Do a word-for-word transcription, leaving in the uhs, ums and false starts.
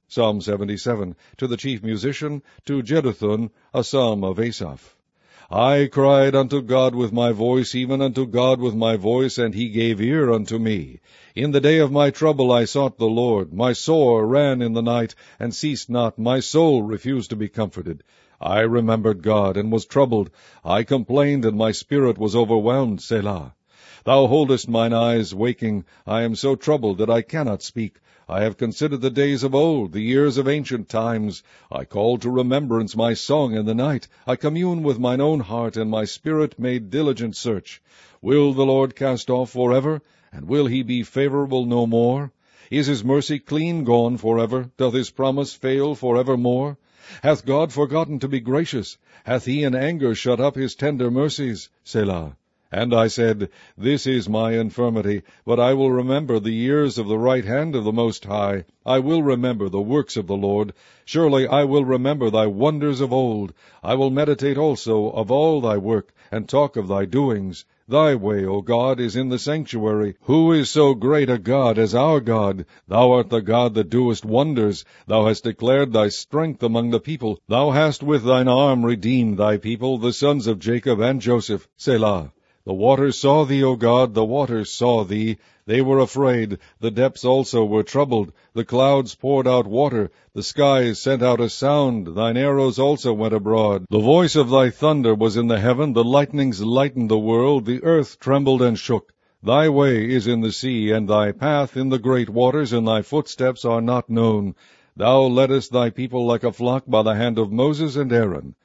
Psalm seventy-seven. To the chief musician, to Jeduthun, a psalm of Asaph. I cried unto God with my voice, even unto God with my voice, and he gave ear unto me. In the day of my trouble I sought the Lord. My sore ran in the night, and ceased not. My soul refused to be comforted. I remembered God, and was troubled. I complained, and my spirit was overwhelmed. Selah. Thou holdest mine eyes waking. I am so troubled that I cannot speak. I have considered the days of old, the years of ancient times. I call to remembrance my song in the night. I commune with mine own heart, and my spirit made diligent search. Will the Lord cast off forever? And will he be favorable no more? Is his mercy clean gone forever? Doth his promise fail forevermore? Hath God forgotten to be gracious? Hath he in anger shut up his tender mercies? Selah. And I said, This is my infirmity, but I will remember the years of the right hand of the Most High. I will remember the works of the Lord. Surely I will remember thy wonders of old. I will meditate also of all thy work, and talk of thy doings. Thy way, O God, is in the sanctuary. Who is so great a God as our God? Thou art the God that doest wonders. Thou hast declared thy strength among the people. Thou hast with thine arm redeemed thy people, the sons of Jacob and Joseph. Selah. The waters saw thee, O God, the waters saw thee. They were afraid. The depths also were troubled. The clouds poured out water. The skies sent out a sound. Thine arrows also went abroad. The voice of thy thunder was in the heaven. The lightnings lightened the world. The earth trembled and shook. Thy way is in the sea, and thy path in the great waters, and thy footsteps are not known. Thou leddest thy people like a flock by the hand of Moses and Aaron.